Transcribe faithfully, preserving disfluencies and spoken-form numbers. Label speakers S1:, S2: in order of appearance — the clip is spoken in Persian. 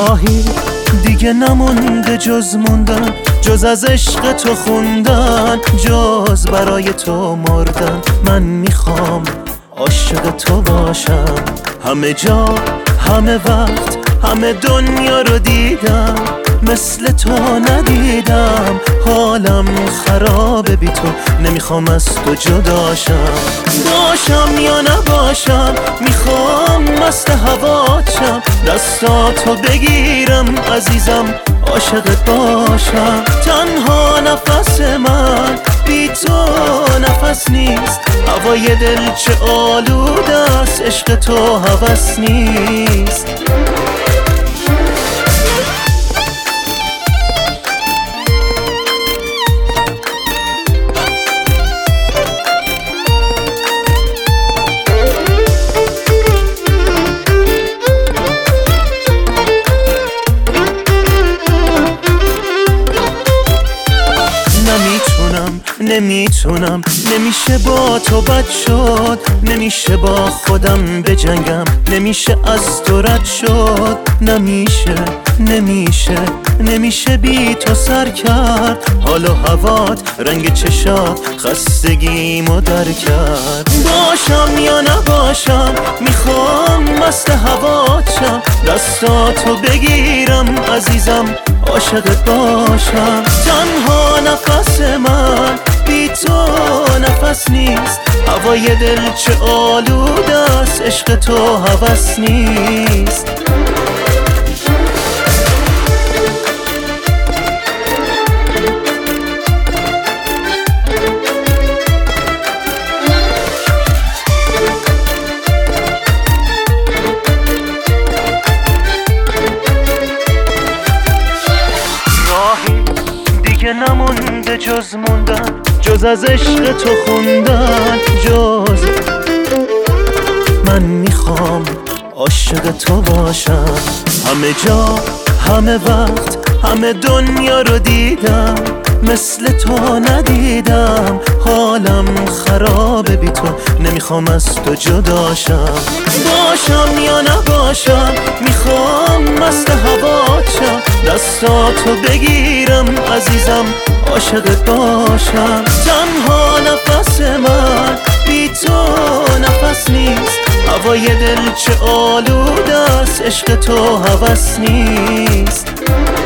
S1: راهی دیگه نمونده جز موندن، جز از عشق تو خوندن، جز برای تو مردن. من میخوام عاشق تو باشم، همه جا همه وقت همه دنیا رو دیدم، مثل تو ندیدم. حالم خرابه بی تو، نمیخوام از تو جداشم. باشم یا نباشم میخوام مست هواتشم، دستاتو بگیرم عزیزم عاشقت باشم. تنها نفس من بی تو نفس نیست، هوای دل چه آلوده است، عشق تو هوس نیست. نمیتونم نمیتونم نمیشه با تو بد شد، نمیشه با خودم بجنگم، نمیشه از تو رد شد. نمیشه نمیشه نمیشه بی تو سر کرد، حال و هوات رنگ چشات خستگیمو در کرد. باشم یا نباشم میخوام مست هواتشم، دستاتو بگیرم عزیزم عاشقت باشم. تنها نفس من بی تو نفس نیست، هوای دل چه آلوده است، عشق تو هوس نیست. دیگه نمونده جز موندن، جز از عشق تو خوندن، جز من میخوام عاشق تو باشم. همه جا همه وقت همه دنیا رو دیدم، مثل تو ندیدم. حالم خرابه بی تو، نمیخوام از تو جداشم. باشم یا نباشم میخوام مست هواتشم، دستاتو بگیرم عزیزم عاشقت باشم. تنها نفس من بی تو نفس نیست، هوای دل چه آلوده است، عشق تو هوس نیست.